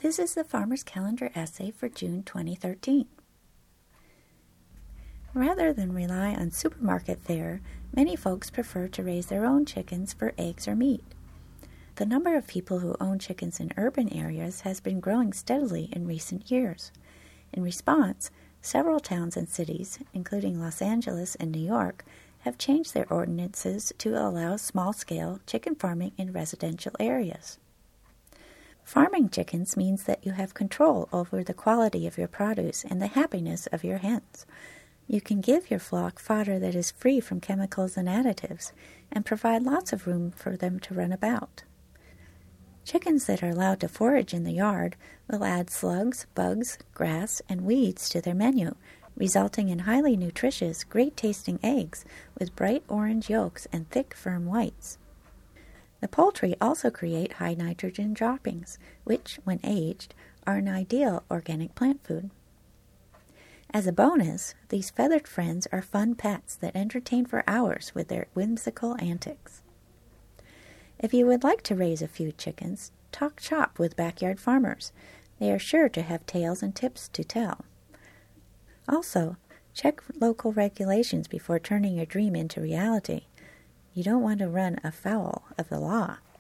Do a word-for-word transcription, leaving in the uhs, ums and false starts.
This is the Farmer's Calendar essay for June twenty thirteen. Rather than rely on supermarket fare, many folks prefer to raise their own chickens for eggs or meat. The number of people who own chickens in urban areas has been growing steadily in recent years. In response, several towns and cities, including Los Angeles and New York, have changed their ordinances to allow small-scale chicken farming in residential areas. Farming chickens means that you have control over the quality of your produce and the happiness of your hens. You can give your flock fodder that is free from chemicals and additives, and provide lots of room for them to run about. Chickens that are allowed to forage in the yard will add slugs, bugs, grass, and weeds to their menu, resulting in highly nutritious, great-tasting eggs with bright orange yolks and thick, firm whites. The poultry also create high nitrogen droppings, which, when aged, are an ideal organic plant food. As a bonus, these feathered friends are fun pets that entertain for hours with their whimsical antics. If you would like to raise a few chickens, talk shop with backyard farmers. They are sure to have tales and tips to tell. Also, check local regulations before turning your dream into reality. You don't want to run afoul of the law.